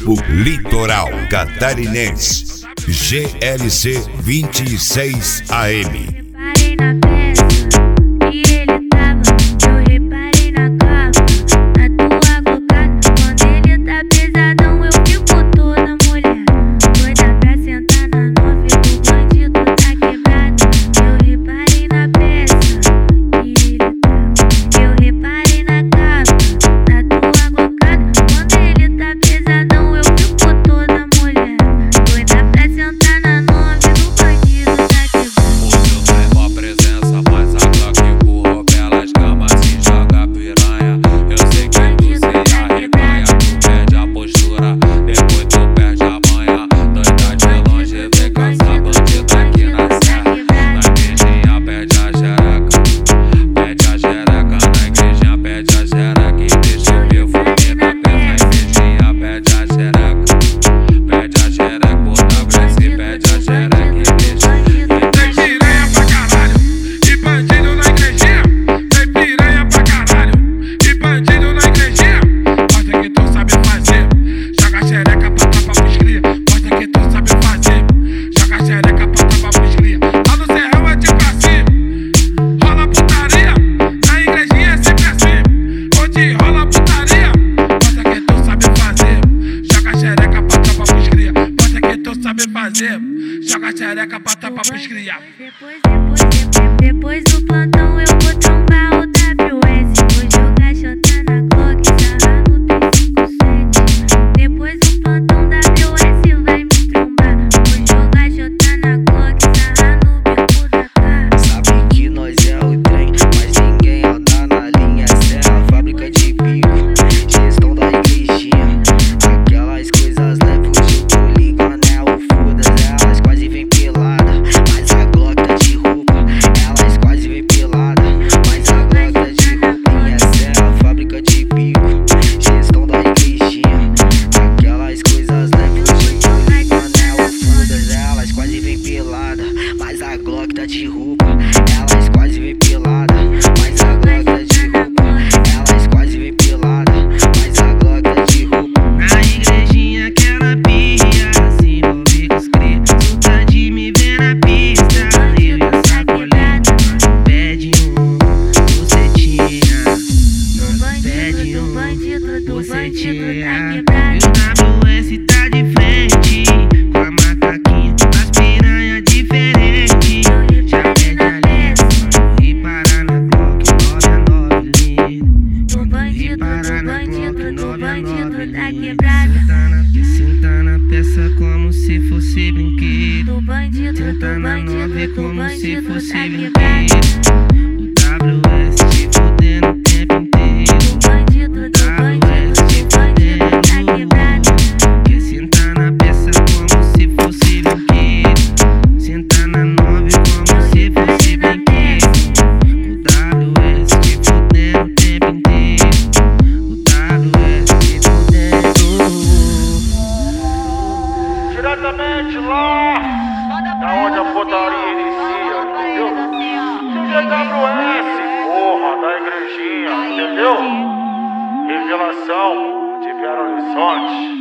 Grupo Litoral Catarinense, GLC 26 AM. Reparei na peça que ele tava, eu reparei na capa, na tua cocada. Quando ele tá pesadão, eu fico toda mulher, doida pra sentar na nove do bandido tá quebrado. Eu reparei na peça que ele tava, eu reparei na capa, na tua cocada. Quando ele tá pesadão, eu fico toda mulher, doida pra sentar na nove do bandido tá quebrado. Joga xereca pra tapar pros cria. Depois do plantão eu vou trombar o WS. Vou jogar xota na Glock, sarrar no 357. Depois do plantão WS vai me trombar. Vou jogar xota na Glock, sarrar no bico da cara. Sabe que nós é o trem, mas ninguém anda na linha. Essa é a fábrica de bico, gestão da igrejinha. Aquelas coisas levam o tô ligando, é o foda. Elas quase vem pelada, mas a Glock tá de roupa. Elas quase vem pelada, mas a Glock tá de roupa. Essa é a fábrica de bico, gestão da igrejinha. Aquelas coisas levam o tô ligando, é o foda. Elas quase vem pelada, mas a Glock tá de roupa. Elas quase vem pelada, mas a Glock tá de roupa. Elas quase vem pelada, mas a Glock tá de roupa. Na igrejinha aquela pirra, se envolver com os cria. Tu tá de me ver na pista, eu e a sacoleta. Nós pede bucetinha, nós pede bandido tá bucetinha. quebrado. E o WS tá de frente, com a macaquinha, as piranha diferente. Já pede ali, e parar na Glock 99 linha. Do bandido tá quebrado. Senta na peça como se fosse brinquedo. Do bandido Senta na nove como se fosse tá brinquedo. quebrado. O WS te fudendo o tempo inteiro. Do bandido tá quebrado. Quer sentar na peça como se fosse brinquedo. Senta na nove como se fosse brinquedo. O WS te fudendo o tempo inteiro. O WS te fudendo. Diretamente lá, da onde a putaria inicia, entendeu? GWS, porra, da igrejinha, entendeu? Revelação de Belo Horizonte.